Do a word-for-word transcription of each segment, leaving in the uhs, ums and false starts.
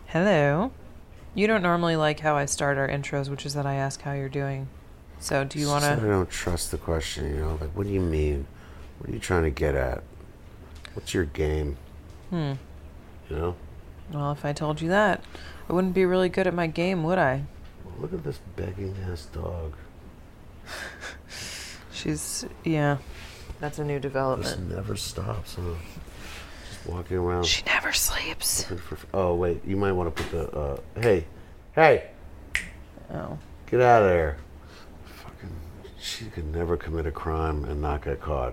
Hello. You don't normally like how I start our intros, which is that I ask how you're doing. So do you want I to... don't trust the question, you know? Like, what do you mean? What are you trying to get at? What's your game? Hmm. You know? Well, if I told you that, I wouldn't be really good at my game, would I? Well, look at this begging-ass dog. She's... yeah. That's a new This development. never stops, huh? Just walking around. She never sleeps. For, oh, wait. You might want to put the... Uh, hey. Hey! Oh. Get out of there. Fucking... She could never commit a crime and not get caught.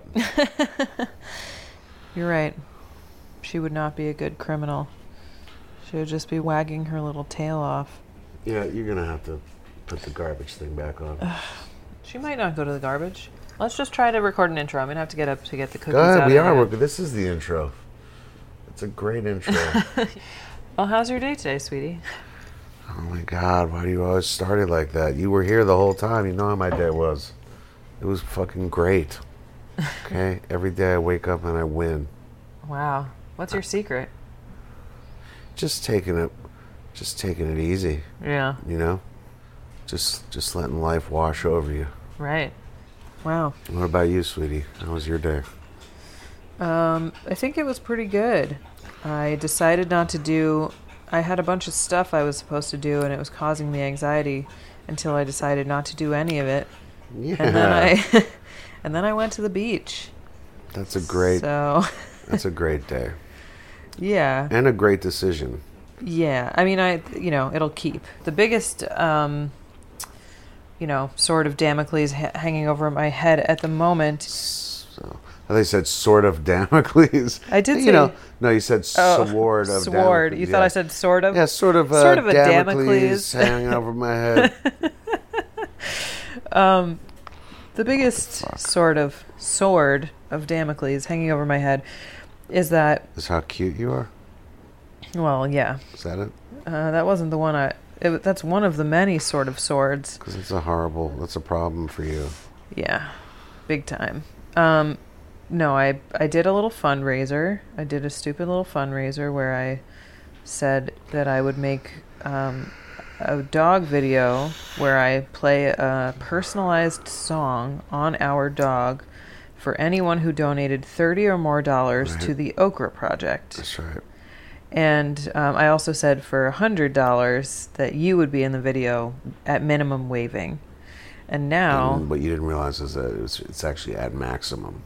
You're right. She would not be a good criminal. She would just be wagging her little tail off. Yeah, you're going to have to put the garbage thing back on. She might not go to the garbage. Let's just try to record an intro. I'm going to have to get up to get the cookies Go ahead, out we of are. here. Working. This is the intro. It's a great intro. Well, how's your day today, sweetie? Oh my God, why do you always start it like that? You were here the whole time. You know how my day was. It was fucking great. Okay? Every day I wake up and I win. Wow. What's your secret? Just taking it just taking it easy. Yeah. You know? Just just letting life wash over you. Right. Wow. What about you, sweetie? How was your day? Um, I think it was pretty good. I decided not to do... I had a bunch of stuff I was supposed to do, and it was causing me anxiety until I decided not to do any of it. Yeah. And then I... and then I went to the beach. That's a great So... that's a great day. Yeah. And a great decision. Yeah. I mean, I, you know, it'll keep. The biggest, um, you know, sword of Damocles ha- hanging over my head at the moment. So, I think you said sword of Damocles. I did you say- know, no, you said Oh, sword of sword. Damocles. You yeah. thought I said sort of? Yeah, sort of, uh, Sort of a Damocles, Damocles. hanging over my head. Um, the biggest sort of sword of Damocles hanging over my head is that, Is how cute you are? well, yeah, Is that it? uh, that wasn't the one I, it, that's one of the many sort of swords. Because it's a horrible, that's a problem for you. Yeah, big time. Um, no, I I did a little fundraiser. I did a stupid little fundraiser where I said that I would make um, a dog video where I play a personalized song on our dog for anyone who donated thirty or more dollars Right. to the Okra Project. That's right. And um, I also said for one hundred dollars that you would be in the video at minimum waving. And now... And what you didn't realize is that it was, it's actually at maximum.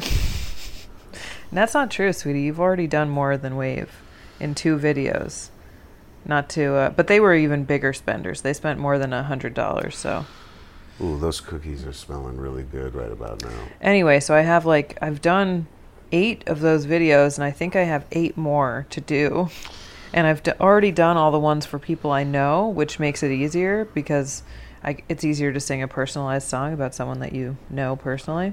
That's not true, sweetie. You've already done more than wave in two videos. Not to, uh, but they were even bigger spenders. They spent more than a hundred dollars. So Ooh, those cookies are smelling really good right about now. anyway, so I have like I've done eight of those videos, and I think I have eight more to do. And I've d- already done all the ones for people I know, which makes it easier because I, it's easier to sing a personalized song about someone that you know personally.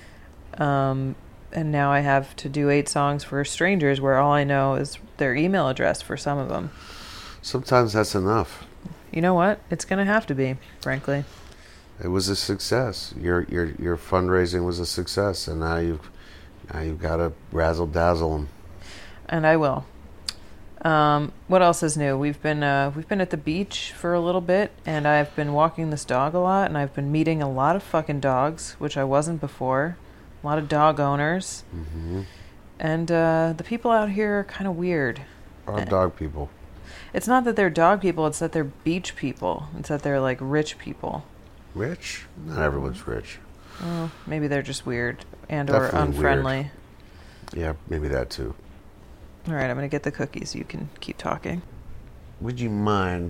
Um, and now I have to do eight songs for strangers where all I know is their email address for some of them. Sometimes that's enough. You know what? It's going to have to be, frankly. It was a success. Your your your fundraising was a success, and now you've now you've got to razzle dazzle them. And I will. Um, what else is new? We've been uh, we've been at the beach for a little bit, and I've been walking this dog a lot, and I've been meeting a lot of fucking dogs, which I wasn't before. A lot of dog owners. Mm-hmm. And uh, the people out here are kind of weird. Our dog people. It's not that they're dog people, it's that they're beach people. It's that they're like rich people. Rich? Not everyone's rich. Well, maybe they're just weird and or Definitely unfriendly. Yeah, maybe that too. All right, I'm going to get the cookies. You can keep talking. Would you mind?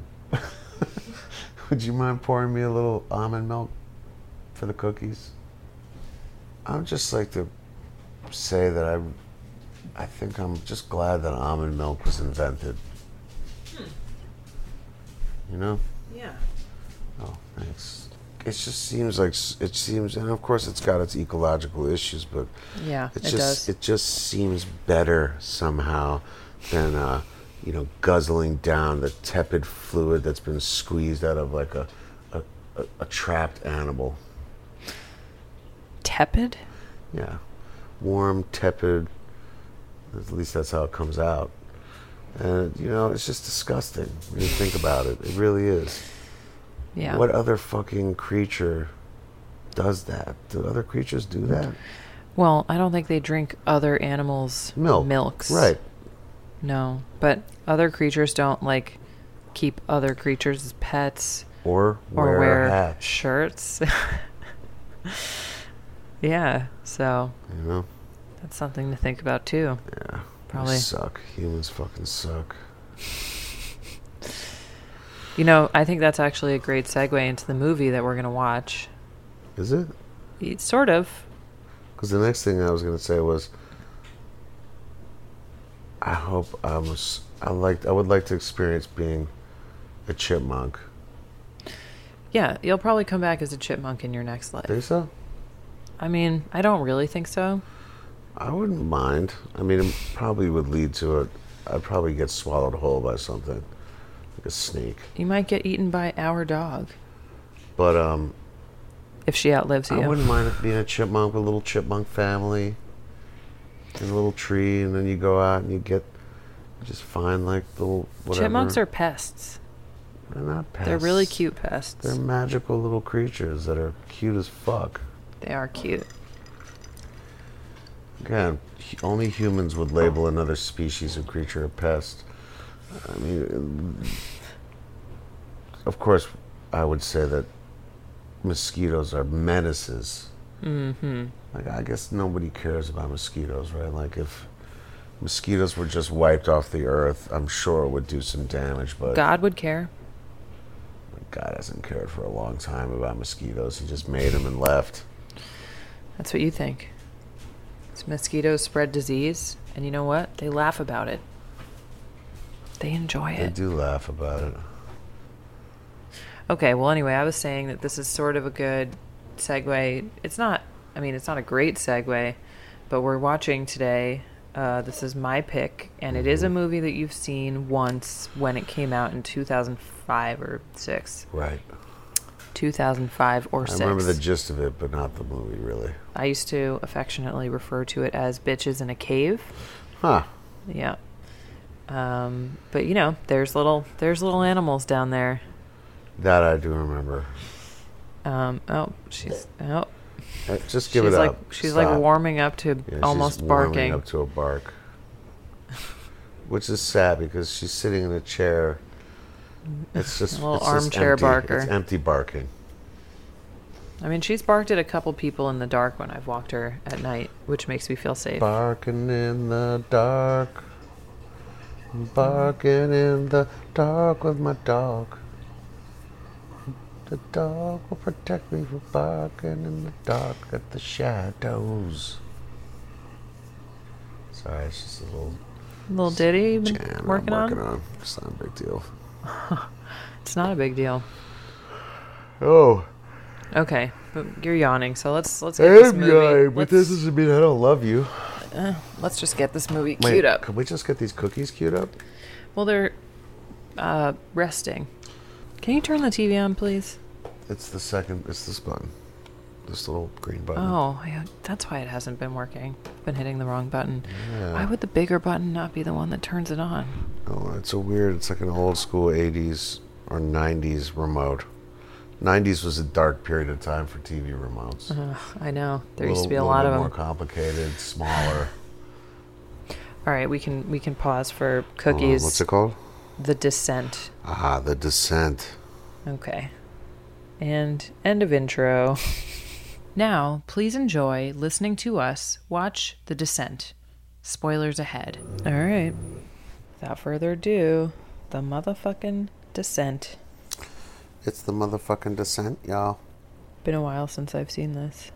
Would you mind pouring me a little almond milk for the cookies? I would just like to say that I, I think I'm just glad that almond milk was invented. Hmm. You know? Yeah. Oh, thanks. It just seems like s- it seems, and of course it's got its ecological issues, but Yeah, it it just does. it just seems better somehow than uh, you know, guzzling down the tepid fluid that's been squeezed out of like a a, a, a trapped animal. Tepid? Yeah, warm, tepid. At least that's how it comes out. And, you know, it's just disgusting when you think about it. It really is. Yeah. What other fucking creature does that? Do other creatures do that? Well, I don't think they drink other animals' Milk. milks. Right. No, but other creatures don't, like, keep other creatures as pets. Or wear, Or wear hats. shirts. Yeah, so You know? that's something to think about, too. Yeah. Probably. They suck. Humans fucking suck. You know, I think that's actually a great segue into the movie that we're going to watch. Is it? It's sort of. Because the next thing I was going to say was, I hope I was. I liked. I would like to experience being a chipmunk. Yeah, you'll probably come back as a chipmunk in your next life. Think so? I mean, I don't really think so. I wouldn't mind. I mean, it probably would lead to it. I'd probably get swallowed whole by something, like a snake. You might get eaten by our dog But um, if she outlives you. I wouldn't mind it being a chipmunk, a little chipmunk family, in a little tree, and then you go out and you get, you just find like little whatever. Chipmunks are pests. They're not pests. They're really cute pests. They're magical little creatures that are cute as fuck. They are cute. Again, hu- only humans would label another species of creature a pest. I mean, of course, I would say that mosquitoes are menaces. Mm-hmm. Like, I guess nobody cares about mosquitoes, right? Like, if mosquitoes were just wiped off the earth, I'm sure it would do some damage, but God would care. God hasn't cared for a long time about mosquitoes. He just made them and left. That's what you think. It's mosquitoes spread disease, and you know what? They laugh about it. They enjoy They it. do laugh about it. Okay, well, anyway, I was saying that this is sort of a good segue. It's not, I mean, it's not a great segue, but we're watching today. Uh, this is my pick, and it is a movie that you've seen once when it came out in two thousand five or six. Right. two thousand five or I six. remember the gist of it, but not the movie, really. I used to affectionately refer to it as Bitches in a Cave. Huh. Yeah. Um, but you know, there's little there's little animals down there. That I do remember. Um, oh, she's oh, Uh, Just give she's it like up. she's Stop. like warming up to Yeah, almost she's warming barking. up to a bark. Which is sad because she's sitting in a chair. It's just A little it's just armchair empty. barker. It's empty barking. I mean, she's barked at a couple people in the dark when I've walked her at night, which makes me feel safe. Barking in the dark. Barking in the dark with my dog. The dog will protect me from barking in the dark at the shadows. Sorry, it's just a little Little ditty you've been jam working, I'm working on? on. It's not a big deal. It's not a big deal. Oh, Okay, but you're yawning, so let's let's get this I'm movie. yawning, but let's, this doesn't mean I don't love you. uh, let's just get this movie Wait, queued up. Can we just get these cookies queued up? Well, they're uh, resting. Can you turn the T V on, please? It's the second. It's this button. This little green button. Oh, yeah, that's why it hasn't been working. I've been hitting the wrong button. Yeah. Why would the bigger button not be the one that turns it on? Oh, it's so weird. It's like an old school eighties or nineties remote. nineties was a dark period of time for T V remotes. Ugh, I know. There a used little, to be a little lot bit of them. more complicated, smaller. All right, we can we can pause for Uh, cookies. what's it called? The Descent. Ah, The Descent. Okay. And end of intro. Now, please enjoy listening to us watch The Descent. Spoilers ahead. All right. Without further ado, the motherfucking Descent. It's the motherfucking Descent, y'all. Been a while since I've seen this.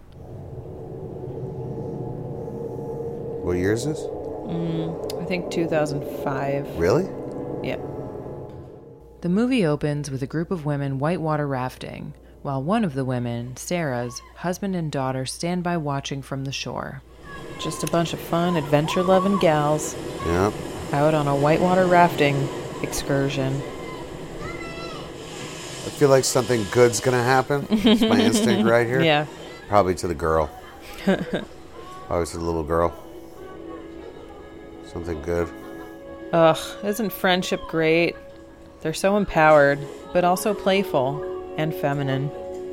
What year is this? Mm, I think two thousand five. Really? Yeah. The movie opens with a group of women whitewater rafting, while one of the women, Sarah's, husband and daughter stand by watching from the shore. Just a bunch of fun, adventure-loving gals Yep. out on a whitewater rafting excursion. I feel like something good's gonna happen. It's my instinct right here. Yeah. Probably to the girl. Probably to the little girl. Something good. Ugh, isn't friendship great? They're so empowered, but also playful and feminine.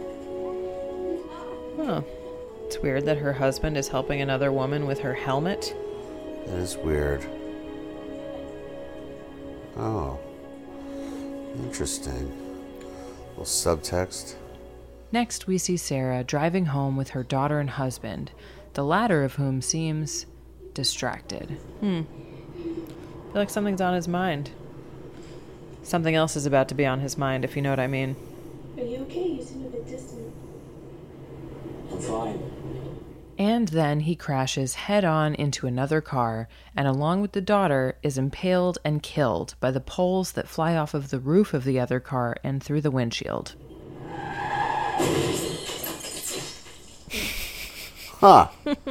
Huh. It's weird that her husband is helping another woman with her helmet. It is weird. Oh. Interesting. Little subtext. Next, we see Sarah driving home with her daughter and husband, the latter of whom seems distracted. Hmm. I feel like something's on his mind. Something else is about to be on his mind, if you know what I mean. Are you okay? You seem a bit distant. I'm fine. And then he crashes head-on into another car, and along with the daughter is impaled and killed by the poles that fly off of the roof of the other car and through the windshield. Huh.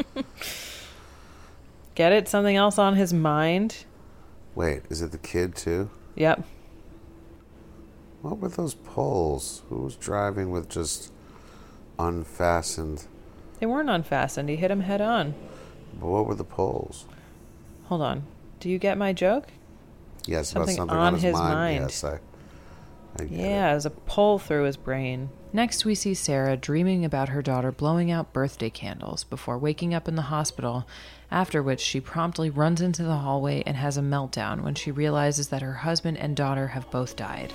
Get it? Something else on his mind? Wait, is it the kid too? Yep. What were those poles? Who was driving with just unfastened? They weren't unfastened. He hit him head on. But what were the poles? Hold on. Do you get my joke? Yes, Something about something on on his, his mind. mind. Yes, I, I get Yeah, it. it was a pole through his brain. Next, we see Sarah dreaming about her daughter blowing out birthday candles before waking up in the hospital, after which she promptly runs into the hallway and has a meltdown when she realizes that her husband and daughter have both died.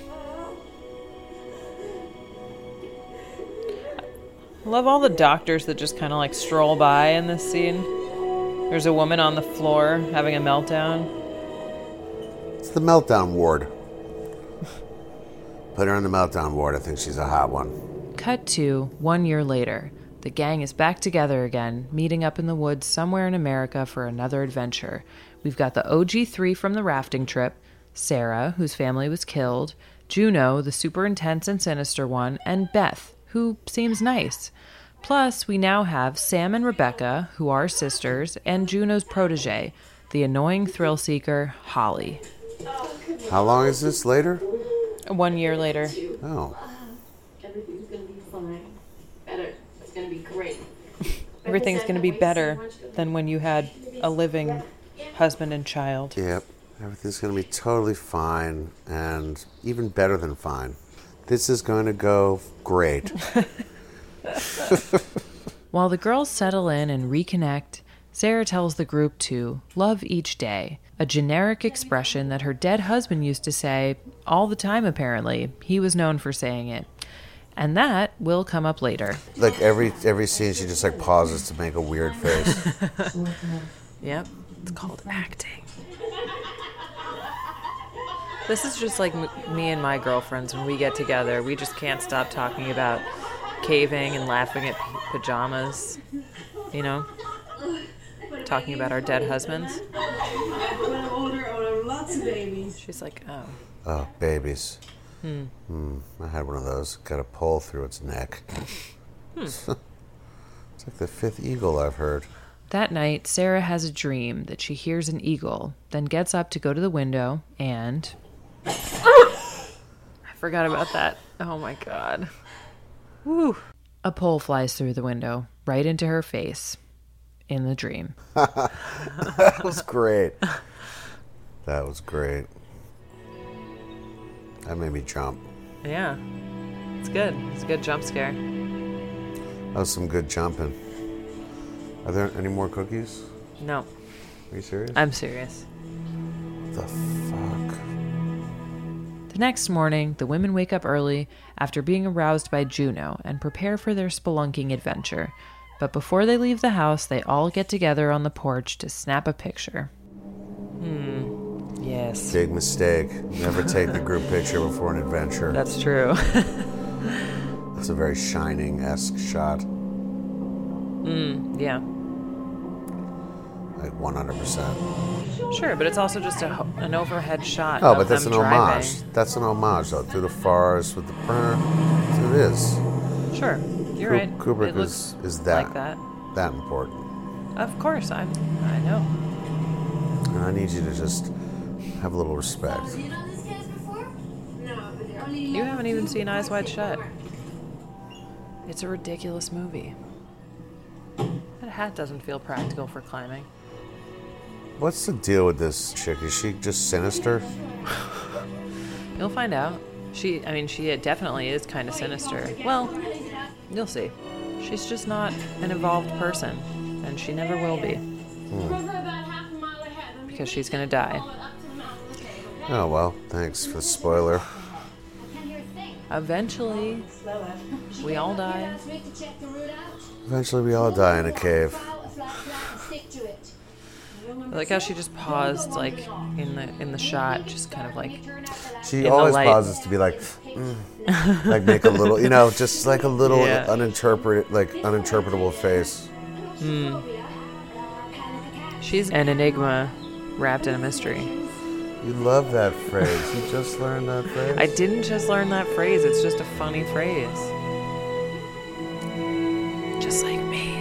I love all the doctors that just kind of like stroll by in this scene. There's a woman on the floor having a meltdown. It's the meltdown ward. Put her in the meltdown ward. I think she's a hot one. Cut to one year later. The gang is back together again, meeting up in the woods somewhere in America for another adventure. We've got the O G three from the rafting trip, Sarah, whose family was killed, Juno, the super intense and sinister one, and Beth, who seems nice. Plus, we now have Sam and Rebecca, who are sisters, and Juno's protege, the annoying thrill seeker, Holly. How long is this later? One year later. Oh. Everything's gonna be fine. Better. It's gonna be great. Everything's going to be better than when you had a living husband and child. Yep. Everything's going to be totally fine and even better than fine. This is going to go great. While the girls settle in and reconnect, Sarah tells the group to love each day, a generic expression that her dead husband used to say all the time, apparently. He was known for saying it. And that will come up later. Like every every scene, she just like pauses to make a weird face. Yep, it's called acting. This is just like m- me and my girlfriends when we get together. We just can't stop talking about caving and laughing at p- pajamas, you know? Talking about our dead husbands. When I'm older, I want lots of babies. She's like, oh. Oh, babies. Hmm. Hmm. I had one of those. Got a pole through its neck. Hmm. It's like the fifth eagle I've heard. That night, Sarah has a dream that she hears an eagle, then gets up to go to the window and... I forgot about that. Oh my god. Woo. A pole flies through the window, right into her face, in the dream. That was great. That was great. That made me jump. Yeah. It's good. It's a good jump scare. That was some good jumping. Are there any more cookies? No. Are you serious? I'm serious. The fuck? The next morning, the women wake up early after being aroused by Juno and prepare for their spelunking adventure. But before they leave the house, they all get together on the porch to snap a picture. Hmm. Yes. Big mistake. Never take the group picture before an adventure. That's true. It's a very Shining-esque shot. Mm, yeah. Like one hundred percent. Sure, but it's also just a, ho- an overhead shot. Oh, of but that's an them driving. homage. That's an homage, though. Through the forest with the burr. It is. Sure, you're Ku- right. Kubrick It is, looks is that. like that. That important. Of course, I'm. I know. And I need you to just have a little respect. Have you seen all these guys before? No, but they're only. You haven't even seen Eyes Wide Shut. It's a ridiculous movie. That hat doesn't feel practical for climbing. What's the deal with this chick? Is she just sinister? You'll find out. She, I mean, she definitely is kind of sinister. Well, you'll see. She's just not an evolved person, and she never will be. Hmm. Because she's gonna die. Oh, well, thanks for the spoiler. Eventually, we all die. Eventually we all die in a cave. I like how she just paused, like, in the in the shot, just kind of like... She always pauses to be like, mm, like make a little, you know, just like a little yeah. uninterpret, like uninterpretable face. Mm. She's an enigma wrapped in a mystery. You love that phrase. You just learned that phrase? I didn't just learn that phrase. It's just a funny phrase. Just like me.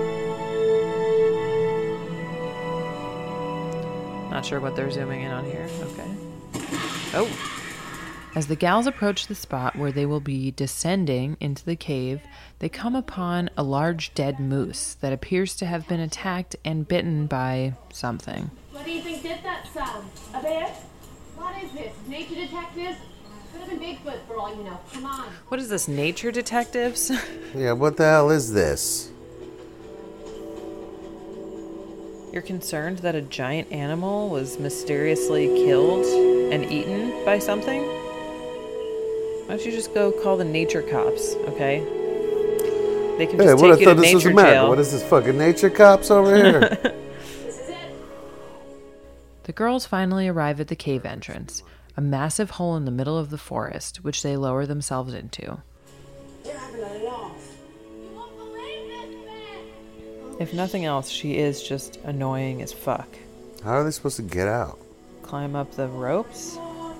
Not sure what they're zooming in on here. Okay. Oh. As the gals approach the spot where they will be descending into the cave, they come upon a large dead moose that appears to have been attacked and bitten by something. What do you think did that sound? A bear? What is this? Nature detectives? Could have been Bigfoot for all you know. Come on. What is this, nature detectives? Yeah, what the hell is this? You're concerned that a giant animal was mysteriously killed and eaten by something? Why don't you just go call the nature cops, okay? They can just hey, take what I you thought to this nature was America. jail. What is this, fucking nature cops over here? This is it. The girls finally arrive at the cave entrance, a massive hole in the middle of the forest, which they lower themselves into. You're having a laugh. If nothing else, she is just annoying as fuck. How are they supposed to get out? Climb up the ropes?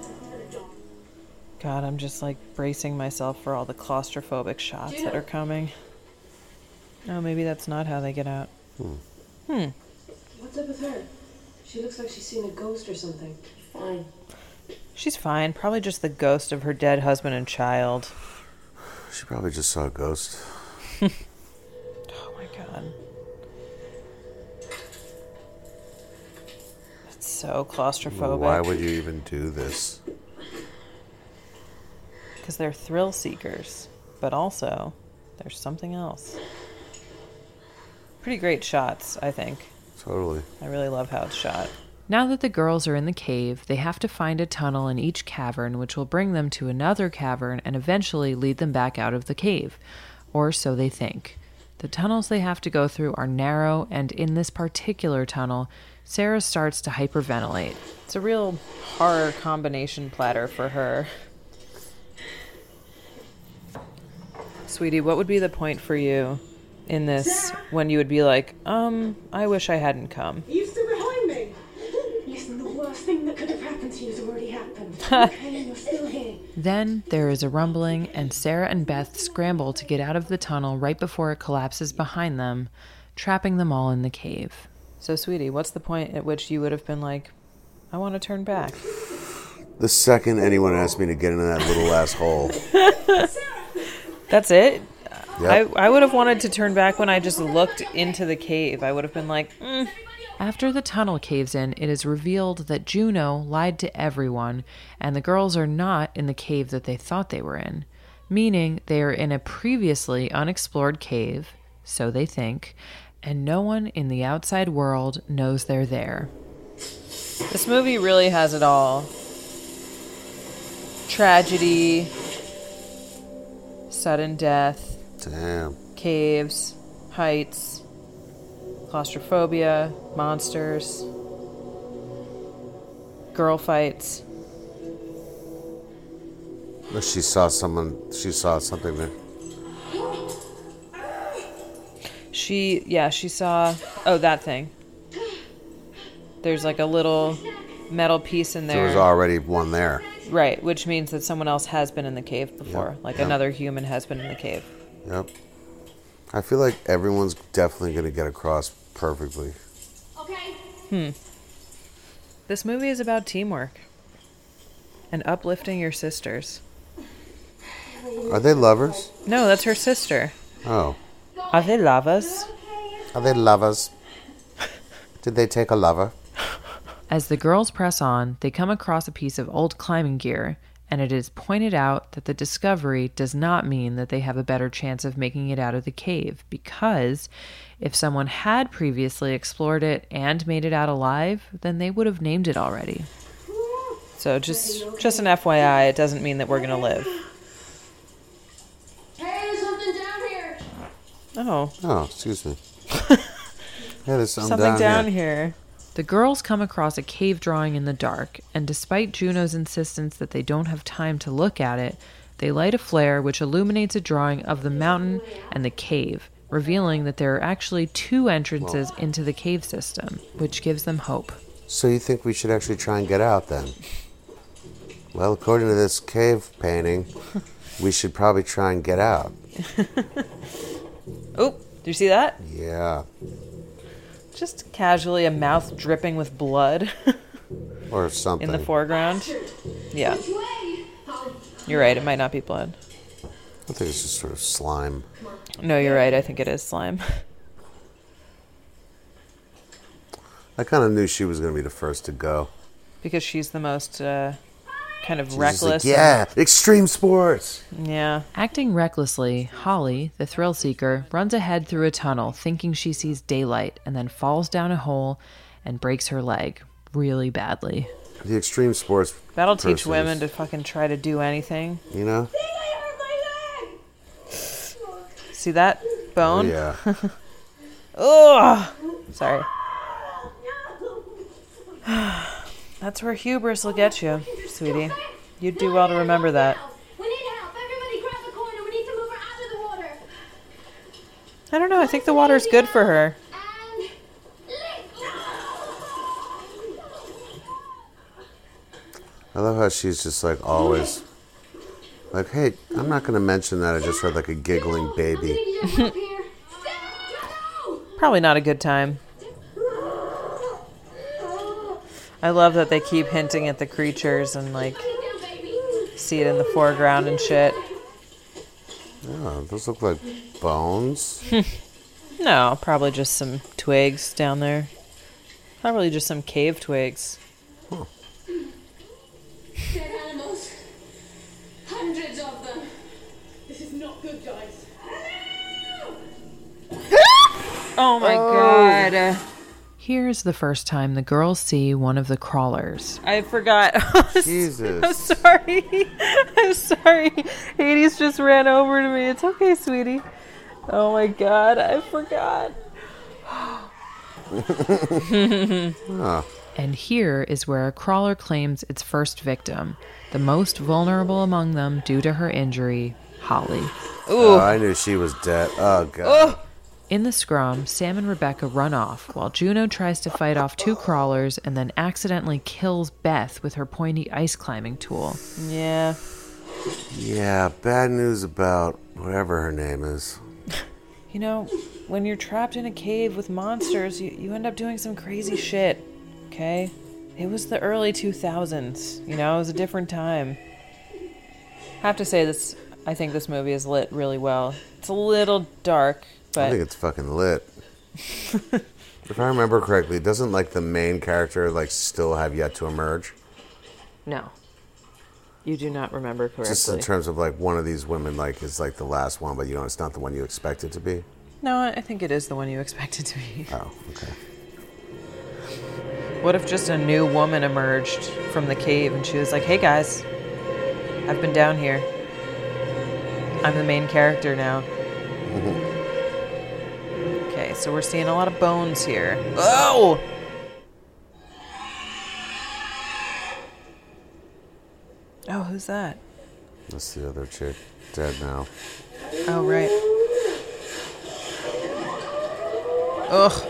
God, I'm just like bracing myself for all the claustrophobic shots that are coming. Oh, maybe that's not how they get out. Hmm. Hmm. What's up with her? She looks like she's seen a ghost or something. Fine. She's fine. Probably just the ghost of her dead husband and child. She probably just saw a ghost. Oh my god. That's so claustrophobic. Why would you even do this? Because they're thrill seekers. But also, there's something else. Pretty great shots, I think. Totally. I really love how it's shot. Now that the girls are in the cave, they have to find a tunnel in each cavern which will bring them to another cavern and eventually lead them back out of the cave. Or so they think. The tunnels they have to go through are narrow, and in this particular tunnel, Sarah starts to hyperventilate. It's a real horror combination platter for her. Sweetie, what would be the point for you in this when you would be like, um, I wish I hadn't come? You still behind me? Listen, the worst thing that could have happened to you has already happened. Okay, you're still here. Then there is a rumbling, and Sarah and Beth scramble to get out of the tunnel right before it collapses behind them, trapping them all in the cave. So, sweetie, what's the point at which you would have been like, I want to turn back? The second anyone asked me to get into that little ass hole. That's it? Yep. I, I would have wanted to turn back when I just looked into the cave. I would have been like, mm. After the tunnel caves in, it is revealed that Juno lied to everyone, and the girls are not in the cave that they thought they were in, meaning they are in a previously unexplored cave, so they think, and no one in the outside world knows they're there. This movie really has it all. Tragedy, sudden death, Damn. caves, heights, claustrophobia, monsters, girl fights. She saw someone, she saw something there. She, yeah, she saw, oh, that thing. There's like a little metal piece in there. There was already one there. Right, which means that someone else has been in the cave before. Yep, Like yep. another human has been in the cave. Yep. I feel like everyone's definitely going to get across perfectly. Okay. Hmm. This movie is about teamwork and uplifting your sisters. Are they lovers? No, that's her sister. Oh. Are they lovers? Are they lovers? Did they take a lover? As the girls press on, they come across a piece of old climbing gear, and it is pointed out that the discovery does not mean that they have a better chance of making it out of the cave, because if someone had previously explored it and made it out alive, then they would have named it already. So just just an F Y I, it doesn't mean that we're going to live. Hey, there's something down here. Oh, Oh, excuse me. Yeah, there's something, something down, down here. here. The girls come across a cave drawing in the dark, and despite Juno's insistence that they don't have time to look at it, they light a flare which illuminates a drawing of the mountain and the cave, revealing that there are actually two entrances into the cave system, which gives them hope. So you think we should actually try and get out then? Well, according to this cave painting, we should probably try and get out. Oh, do you see that? Yeah. Just casually a mouth dripping with blood Or something. in the foreground. Yeah, Which way? Holly. you're right. It might not be blood. I think it's just sort of slime. No, you're right. I think it is slime. I kind of knew she was going to be the first to go. Because she's the most uh, kind of She's just like, reckless. yeah, extreme sports. and- yeah. Acting recklessly, Holly, the thrill seeker, runs ahead through a tunnel thinking she sees daylight and then falls down a hole and breaks her leg really badly. The extreme sports. That'll teach person women is- to fucking try to do anything. You know? I hurt my leg. See that Oh, bone? yeah. Ugh. Sorry. That's where hubris will get you, sweetie. You'd do well to remember that. We need help. Everybody grab the corner. We need to move her out of the water. I don't know. I think the water's good for her. And lift. I love how she's just like always like, hey, I'm not going to mention that I just heard like a giggling baby. I'm gonna need your help here. No. Probably not a good time. I love that they keep hinting at the creatures and like Go, baby. see it in the foreground and shit. Yeah, those look like bones. No, probably just some twigs down there. Probably just some cave twigs. Dead animals. Hundreds of them. This is not good, guys. Oh my god. Here's the first time the girls see one of the crawlers. I forgot. Jesus. I'm sorry. I'm sorry. Hades just ran over to me. It's okay, sweetie. Oh my god, I forgot. Oh, And here is where a crawler claims its first victim, the most vulnerable among them due to her injury, Holly. oh, I knew she was dead. Oh, God. In the scrum, Sam and Rebecca run off while Juno tries to fight off two crawlers and then accidentally kills Beth with her pointy ice climbing tool. Yeah. Yeah, bad news about whatever her name is. You know, when you're trapped in a cave with monsters, you, you end up doing some crazy shit, okay? It was the early two thousands, you know, it was a different time. I have to say this, I think this movie is lit really well. It's a little dark, I think but it's fucking lit. If I remember correctly, doesn't like the main character like still have yet to emerge? no. You do not remember Just in correctly. terms of like one of these women like is like the last one, but you know it's not the one you expect it to be. No, I think it is the one you expect it to be. Oh, okay. What if just a new woman emerged from the cave and she was like, hey guys, I've been down here. I'm the main character now. Okay, so we're seeing a lot of bones here. Oh! Oh, who's that? That's the other chick. Dead now. Oh, right. Ugh.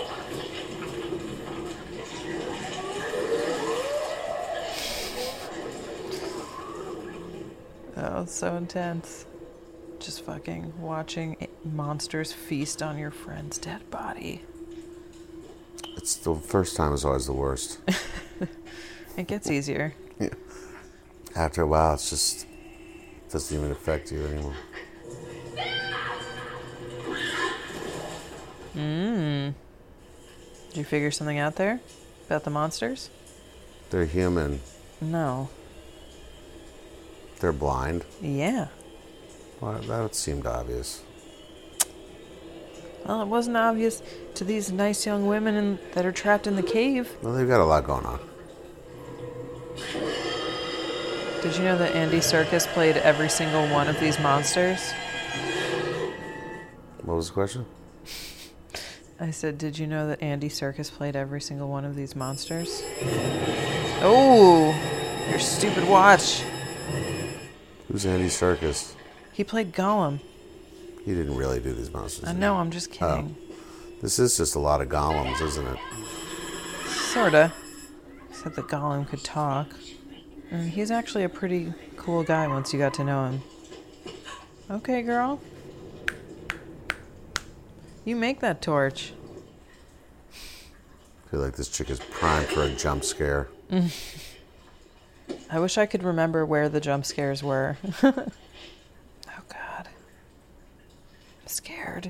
Oh, it's so intense. Just fucking watching monsters feast on your friend's dead body. It's the first time is always the worst. It gets easier. After a while, it's just doesn't even affect you anymore. Mmm. Did you figure something out there about the monsters? They're human. No. They're blind. Yeah. Well, that seemed obvious. Well, it wasn't obvious to these nice young women in, that are trapped in the cave. Well, they've got a lot going on. Did you know that Andy Serkis played every single one of these monsters? What was the question? I said, did you know that Andy Serkis played every single one of these monsters? Oh, your stupid watch. Who's Andy Serkis? He played Gollum. He didn't really do these monsters. I know, I'm just kidding. Oh. This is just a lot of golems, isn't it? Sorta. Except that Gollum could talk. And he's actually a pretty cool guy once you got to know him. Okay, girl. You make that torch. I feel like this chick is primed for a jump scare. I wish I could remember where the jump scares were. Oh, God. I'm scared.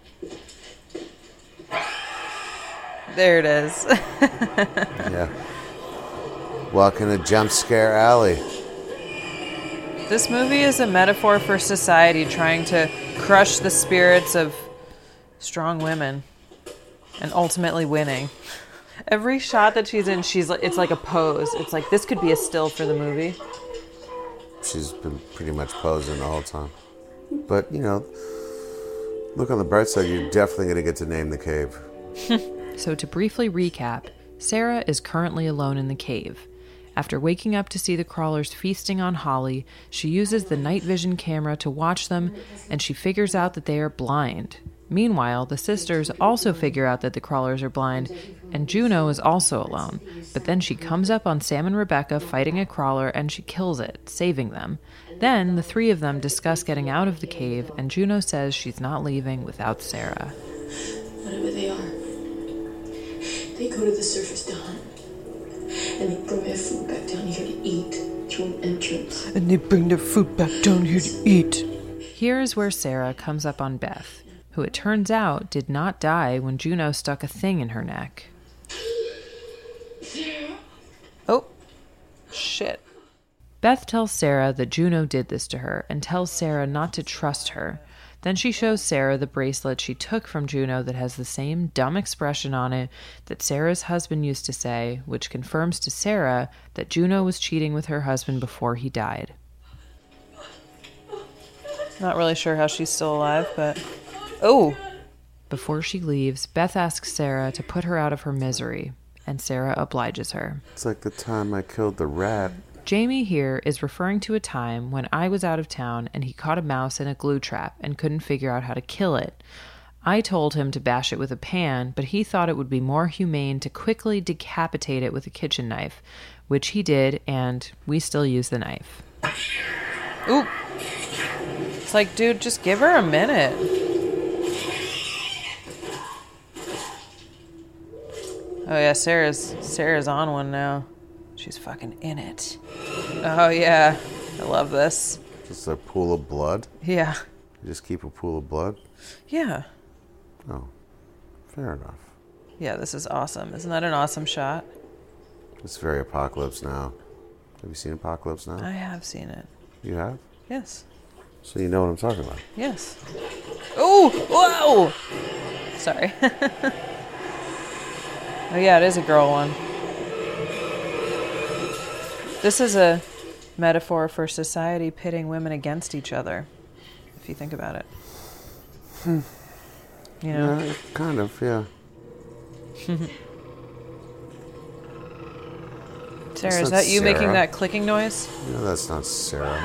There it is. Yeah. Welcome to Jump Scare Alley. This movie is a metaphor for society trying to crush the spirits of strong women and ultimately winning. Every shot that she's in, she's like, it's like a pose. It's like, this could be a still for the movie. She's been pretty much posing the whole time. But, you know, look on the bright side, you're definitely going to get to name the cave. So to briefly recap, Sarah is currently alone in the cave. After waking up to see the crawlers feasting on Holly, she uses the night vision camera to watch them, and she figures out that they are blind. Meanwhile, the sisters also figure out that the crawlers are blind, and Juno is also alone. But then she comes up on Sam and Rebecca fighting a crawler, and she kills it, saving them. Then the three of them discuss getting out of the cave, and Juno says she's not leaving without Sarah. Whatever they are, they go to the surface to hunt. And they bring their food back down here to eat through an entrance. And they bring their food back down here to eat. Here is where Sarah comes up on Beth, who it turns out did not die when Juno stuck a thing in her neck. Oh, shit. Beth tells Sarah that Juno did this to her and tells Sarah not to trust her. Then she shows Sarah the bracelet she took from Juno that has the same dumb expression on it that Sarah's husband used to say, which confirms to Sarah that Juno was cheating with her husband before he died. Not really sure how she's still alive, but... Oh! Before she leaves, Beth asks Sarah to put her out of her misery, and Sarah obliges her. It's like the time I killed the rat. Jamie here is referring to a time when I was out of town and he caught a mouse in a glue trap and couldn't figure out how to kill it. I told him to bash it with a pan, but he thought it would be more humane to quickly decapitate it with a kitchen knife, which he did, and we still use the knife. Ooh! It's like, dude, just give her a minute. Oh yeah, Sarah's Sarah's on one now. She's fucking in it. Oh yeah, I love this. Just a pool of blood? Yeah. You just keep a pool of blood? Yeah. Oh, fair enough. Yeah, this is awesome. Isn't that an awesome shot? It's very Apocalypse Now. Have you seen Apocalypse Now? I have seen it. You have? Yes. So you know what I'm talking about? Yes. Oh, whoa! Sorry. Oh yeah, it is a girl one. This is a metaphor for society pitting women against each other, if you think about it. Hmm. You know? Yeah, kind of, yeah. Sarah, That's is not that you Sarah. making that clicking noise? No, that's not Sarah.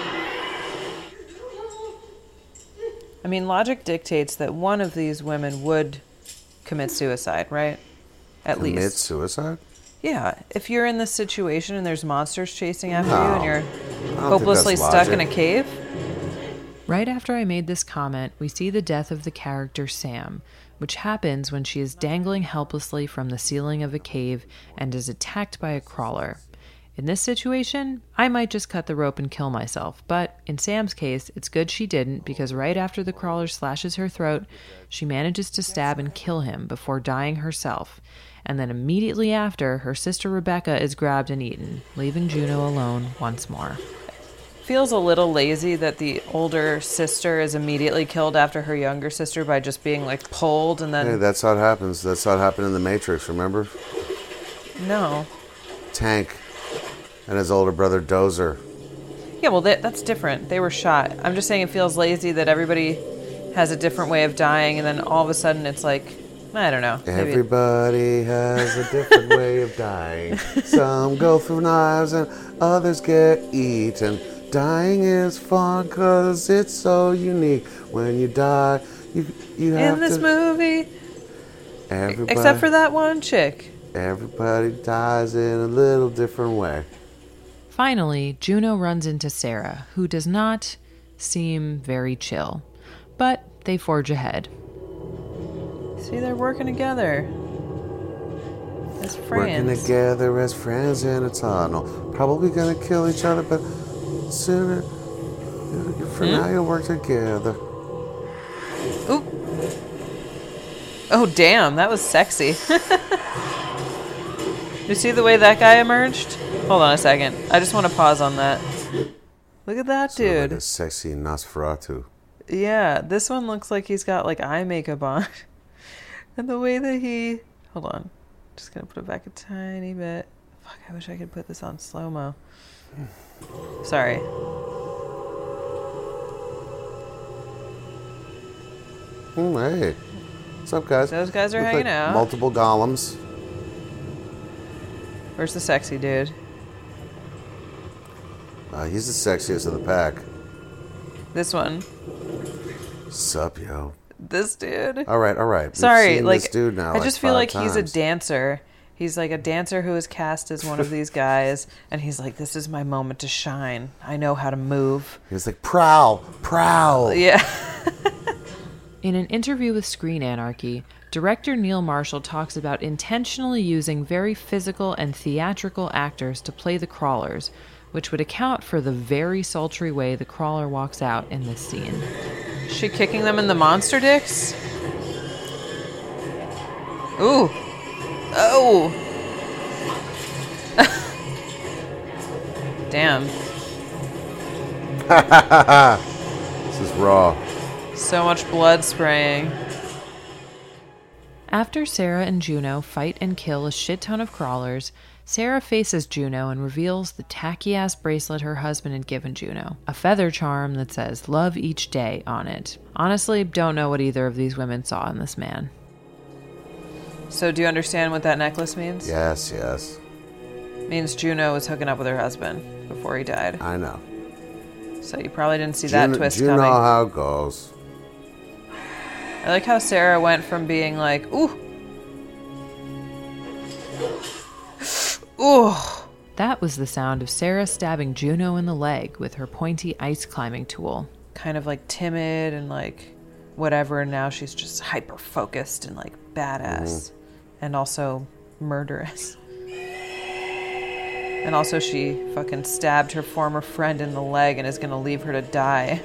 I mean, logic dictates that one of these women would commit suicide, right? At Commit least. suicide? Yeah. If you're in this situation and there's monsters chasing after No. you and you're I don't think hopelessly that's stuck in a logic. cave. Right after I made this comment, we see the death of the character Sam, which happens when she is dangling helplessly from the ceiling of a cave and is attacked by a crawler. In this situation, I might just cut the rope and kill myself, but in Sam's case, it's good she didn't because right after the crawler slashes her throat, she manages to stab and kill him before dying herself. and then immediately after, her sister Rebecca is grabbed and eaten, leaving Juno alone once more. Feels a little lazy that the older sister is immediately killed after her younger sister by just being like pulled and then... Hey, that's how it happens. That's how it happened in The Matrix, remember? No. Tank and his older brother Dozer. Yeah, well, that, that's different. They were shot. I'm just saying it feels lazy that everybody has a different way of dying and then all of a sudden it's like, I don't know. Maybe. Everybody has a different way of dying. Some go through knives and others get eaten. Dying is fun because it's so unique. When you die, you you have in this to... movie. Everybody, except for that one chick. Everybody dies in a little different way. Finally, Juno runs into Sarah, who does not seem very chill. But they forge ahead. See, they're working together. As friends. Working together as friends in a tunnel. Probably gonna kill each other, but sooner. For hmm? now, you'll work together. Oop. Oh, damn, that was sexy. You see the way that guy emerged? Hold on a second. I just want to pause on that. Look at that Sort of dude. like a sexy Nosferatu. Yeah, this one looks like he's got like eye makeup on. And the way that he... Hold on. Just gonna put it back a tiny bit. Fuck, I wish I could put this on slow-mo. Sorry. Mm, hey. What's up, guys? Those guys are Look hanging like out. Multiple golems. Where's the sexy dude? Uh, he's the sexiest of the pack. This one. Sup, yo. This dude. All right, all right. We've Sorry, seen like this dude now, I like just feel five like times. he's a dancer. He's like a dancer who is cast as one of these guys, and he's like, "This is my moment to shine. I know how to move." He was like, prowl, prowl. Yeah. In an interview with Screen Anarchy, director Neil Marshall talks about intentionally using very physical and theatrical actors to play the crawlers, which would account for the very sultry way the crawler walks out in this scene. Is she kicking them in the monster dicks? Ooh. Oh. Damn. This is raw. So much blood spraying. After Sarah and Juno fight and kill a shit ton of crawlers, Sarah faces Juno and reveals the tacky-ass bracelet her husband had given Juno. A feather charm that says, "Love each day" on it. Honestly, don't know what either of these women saw in this man. So do you understand what that necklace means? Yes, yes. It means Juno was hooking up with her husband before he died. I know. So you probably didn't see Juno, that twist you coming. know how it goes. I like how Sarah went from being like, ooh. Ooh. That was the sound of Sarah stabbing Juno in the leg with her pointy ice climbing tool. Kind of like timid and like whatever, and now she's just hyper focused and like badass. Mm. And also murderous. And also she fucking stabbed her former friend in the leg and is gonna leave her to die.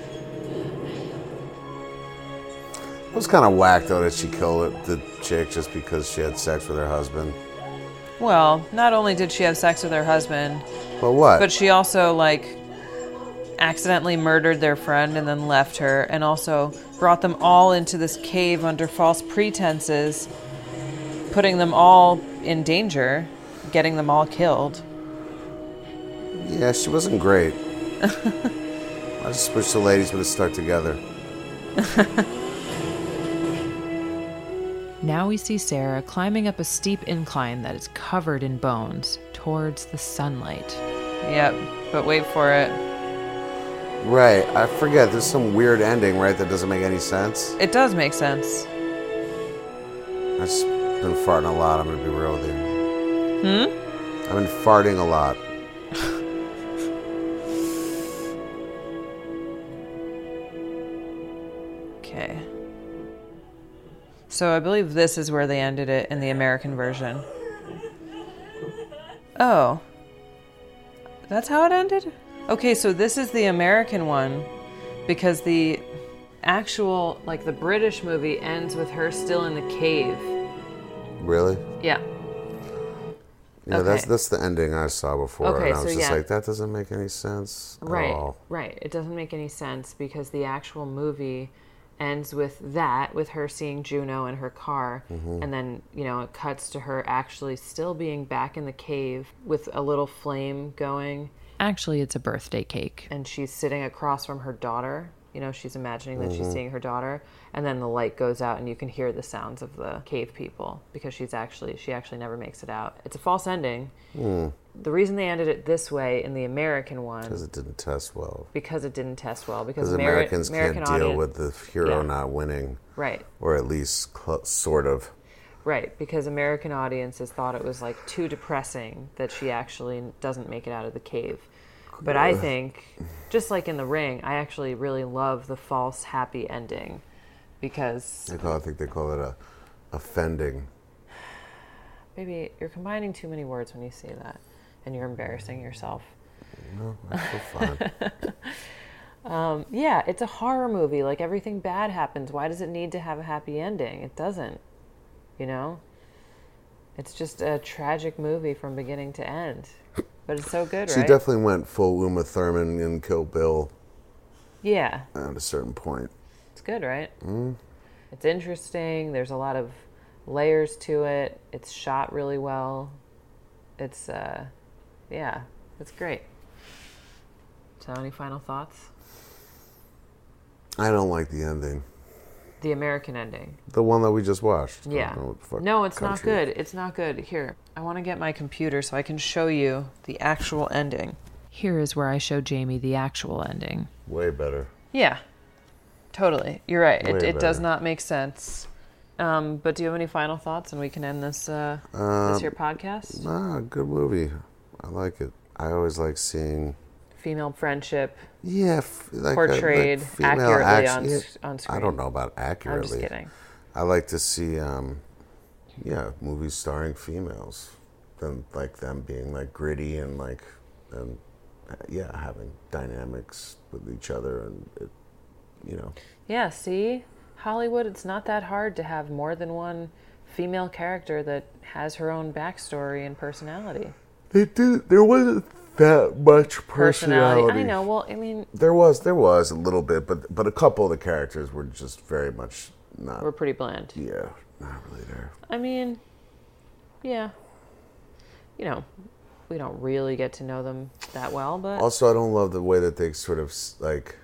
It was kind of whack, though, that she killed the chick just because she had sex with her husband. Well, not only did she have sex with her husband... But what? But she also, like, accidentally murdered their friend and then left her, and also brought them all into this cave under false pretenses, putting them all in danger, getting them all killed. Yeah, she wasn't great. I just wish the ladies would have stuck together. Now we see Sarah climbing up a steep incline that is covered in bones towards the sunlight. Yep, but wait for it. Right, I forget. There's some weird ending, right, that doesn't make any sense. It does make sense. I've just been farting a lot, I'm going to be real with you. Hmm? I've been farting a lot. Okay. So I believe this is where they ended it in the American version. Oh. That's how it ended? Okay, so this is the American one because the actual, like the British movie ends with her still in the cave. Really? Yeah. Yeah, Okay. that's that's the ending I saw before, Okay, and I was so just yeah. like, that doesn't make any sense Right, at all. right. It doesn't make any sense because the actual movie ends with that, with her seeing Juno in her car, Mm-hmm. and then, you know, it cuts to her actually still being back in the cave with a little flame going, Actually, it's a birthday cake. and she's sitting across from her daughter. You know, she's imagining that Mm-hmm. she's seeing her daughter, and then the light goes out and you can hear the sounds of the cave people because she's actually she actually never makes it out. It's a false ending. The reason they ended it this way in the American one Because it didn't test well. because it didn't test well because Because Ameri- Americans American can't deal audience, with the hero Yeah. not winning, right, or at least cl- sort of. right, because American audiences thought it was like too depressing that she actually doesn't make it out of the cave. But I think, just like in The Ring, I actually really love the false happy ending because They call, I think they call it a offending. maybe you're combining too many words when you say that, and you're embarrassing yourself. No, that's so fine. Yeah, it's a horror movie. Like, everything bad happens. Why does it need to have a happy ending? It doesn't. You know? It's just a tragic movie from beginning to end. But it's so good, She right? definitely went full Uma Thurman in Kill Bill Yeah. at a certain point. It's good, right? Mm. It's interesting. There's a lot of layers to it. It's shot really well. It's, uh, yeah, it's great. So, any final thoughts? I don't like the ending. The American ending. The one that we just watched. I Yeah. don't know what the fuck No, it's not country- good. It's not good. Here, I want to get my computer so I can show you the actual ending. Here is where I show Jamie the actual ending. Way better. Yeah, totally. You're right. It, Way it does better. not make sense. Um, but do you have any final thoughts, and we can end this uh, Um, this here podcast? Ah, good movie. I like it. I always like seeing. Female friendship. Yeah, f- like Portrayed like female accurately action- on yeah, s- on I screen. don't know about accurately. I'm just kidding. I like to see, um, yeah, movies starring females, them like them being like gritty and like, and uh, yeah, having dynamics with each other and it, you know. Yeah, see? Hollywood, it's not that hard to have more than one female character that has her own backstory and personality. They did. There wasn't that much personality. I know. Well, I mean, There was, there was a little bit, but but a couple of the characters were just very much not. we're pretty bland. Yeah, not really there. I mean, yeah. You know, we don't really get to know them that well, but Also, I don't love the way that they sort of s- like.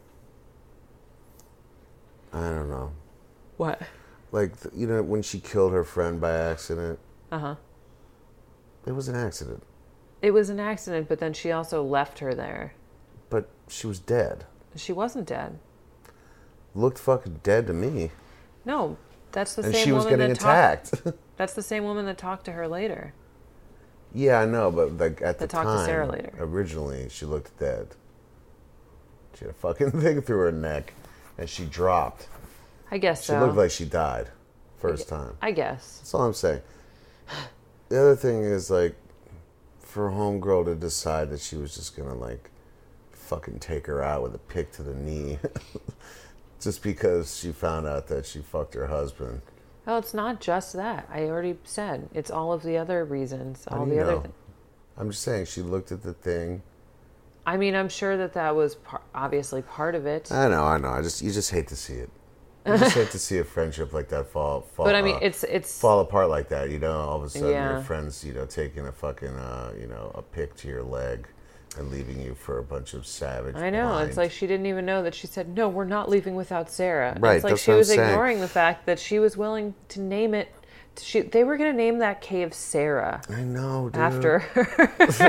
I don't know. what? Like, th- you know, when she killed her friend by accident, Uh huh. it was an accident. It was an accident, but then she also left her there. But she was dead. She wasn't dead. Looked fucking dead to me. No, that's the And same she was woman getting that talked. attacked. That's the same woman that talked to her later. Yeah, I know, but like at the That talked to time, Sarah later. originally, she looked dead. She had a fucking thing through her neck, and she dropped. I guess She so. looked like she died first time. I guess. That's all I'm saying. The other thing is, like, for homegirl to decide that she was just gonna, like, fucking take her out with a pick to the knee just because she found out that she fucked her husband. Oh, it's not just that. I already said it's all of the other reasons. How all do the you other. know? Th- I'm just saying, she looked at the thing. I mean, I'm sure that that was par- obviously part of it. I know, I know. I just you just hate to see it. You just hate to see a friendship like that fall fall. But I mean, uh, it's it's. fall apart like that. You know, all of a sudden Yeah. your friends, you know, taking a fucking, uh, you know, a pick to your leg and leaving you for a bunch of savage. I know. blind- It's like she didn't even know that she said, "No, we're not leaving without Sarah." And Right, It's like that's she what I'm was saying. ignoring the fact that she was willing to name it. She, they were going to name that cave Sarah I know, dude. after her.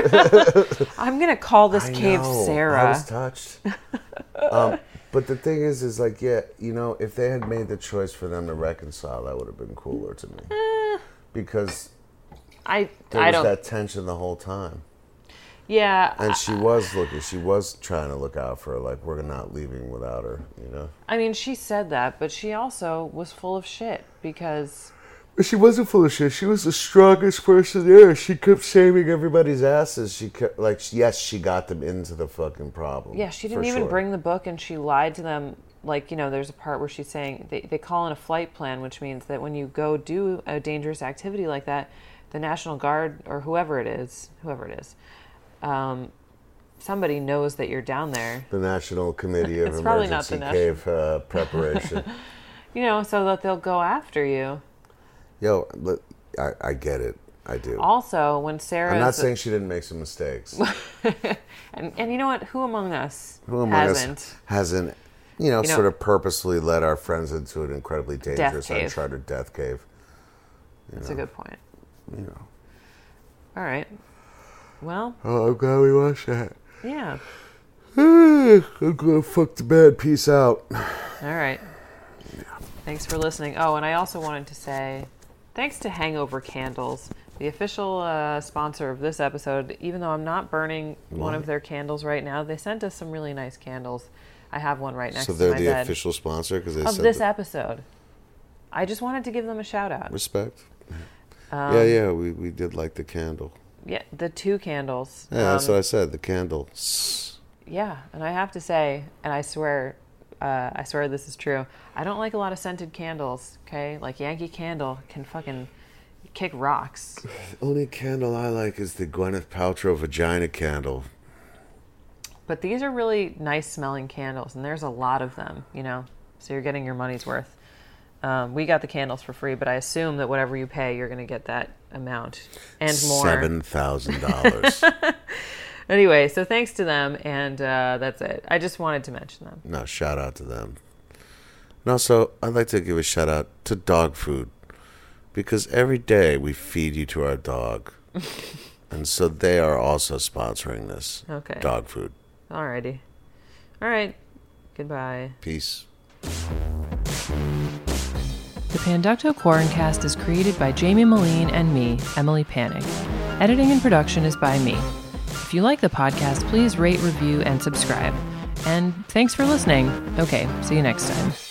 I'm going to call this I cave know. Sarah. I was touched. um, but the thing is, is like, yeah, you know, if they had made the choice for them to reconcile, that would have been cooler to me. Because I there I was don't. that tension the whole time. yeah. And she was looking, she was trying to look out for her, like, we're not leaving without her, you know? I mean, she said that, but she also was full of shit because She wasn't full of shit. She was the strongest person there. She kept saving everybody's asses. She kept, like, yes, she got them into the fucking problem. yeah, she didn't for even sure. bring the book, and she lied to them. Like, you know, there's a part where she's saying they, they call in a flight plan, which means that when you go do a dangerous activity like that, the National Guard or whoever it is, whoever it is, um, somebody knows that you're down there. The National Committee of It's probably not Emergency the Cave uh, Preparation. You know, so that they'll go after you. Yo, look, I, I get it. I do. Also, when Sarah... I'm not saying she didn't make some mistakes. and, and you know what? Who among us Who among hasn't? us hasn't, you know, You know- sort of purposely led our friends into an incredibly dangerous, cave. uncharted death cave? You That's know, a good point. You know. All right. Well, Oh, I'm glad we watched that. yeah. I'm gonna fuck the bed. Peace out. All right. Thanks for listening. Oh, and I also wanted to say thanks to Hangover Candles, the official uh, sponsor of this episode. Even though I'm not burning one of their candles right now, they sent us some really nice candles. I have one right next So to they're my the bed official sponsor because they of said this that- episode. I just wanted to give them a shout out. respect. Um, yeah, yeah, we, we did like the candle. Yeah, the two candles. Yeah, that's Um, what I said. The candle. Yeah, and I have to say, and I swear, uh, I swear this is true. I don't like a lot of scented candles. Okay, like Yankee Candle can fucking kick rocks. The only candle I like is the Gwyneth Paltrow vagina candle. But these are really nice smelling candles, and there's a lot of them. You know, so you're getting your money's worth. Um, we got the candles for free, but I assume that whatever you pay, you're going to get that amount and more. Seven thousand dollars. Anyway, so thanks to them, and uh, that's it. I just wanted to mention them. No, shout out to them. And also, I'd like to give a shout out to dog food. Because every day we feed you to our dog. And so they are also sponsoring this. Okay. Dog food. Alrighty. All right. Goodbye. Peace. The Panducto Quarrencast is created by Jamie Moline and me, Emily Panic. Editing and production is by me. If you like the podcast, please rate, review, and subscribe. And thanks for listening. Okay, see you next time.